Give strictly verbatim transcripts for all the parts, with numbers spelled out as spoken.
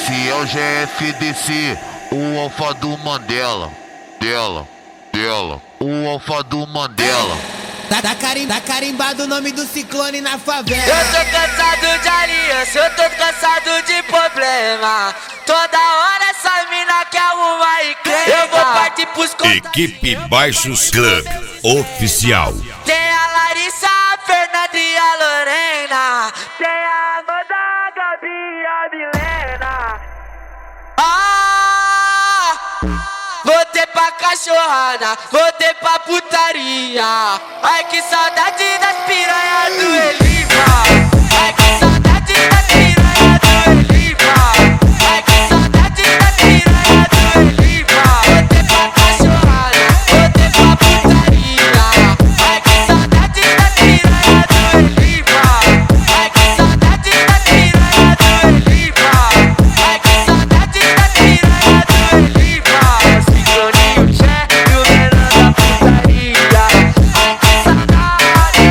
Esse é o G F D C, o alfa do Mandela. Dela, dela, o alfa do Mandela. Tá, tá, carim, tá carimbado o nome do ciclone na favela. Eu tô cansado de aliança, eu tô cansado de problema. Toda hora essa mina quer arrumar e crê. Eu vou partir pros contatos. Equipe Baixos Club Oficial. Tem a Larissa, a Fernanda e a Lorena. Tem a Amanda, a Gabi e a Milena. Ah, voltei pra cachorrada, voltei pra putaria. Ai que saudade das piranhas do Eliva. Ai que saudade das piranhas do Eliva. Ai que saudade das piranhas do Eliva. Voltei pra cachorrada, voltei pra putaria. Ai que saudade das piranhas do Eliva. Ai que saudade das piranhas do Eliva. Ai que saudade das piranhas do Eliva. Cicloninho chefe, o menor da putaria. Ai que saudade.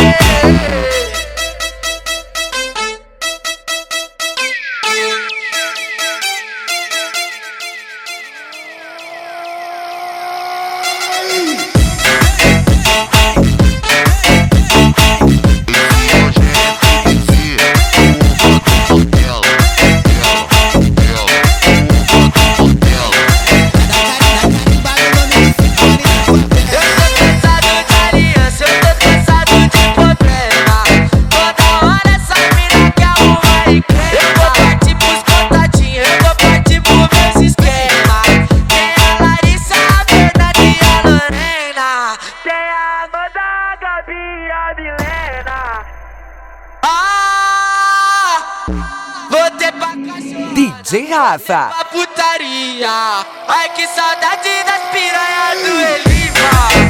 D J Rafa. A putaria. Ai que saudade das piranhas do Eliva.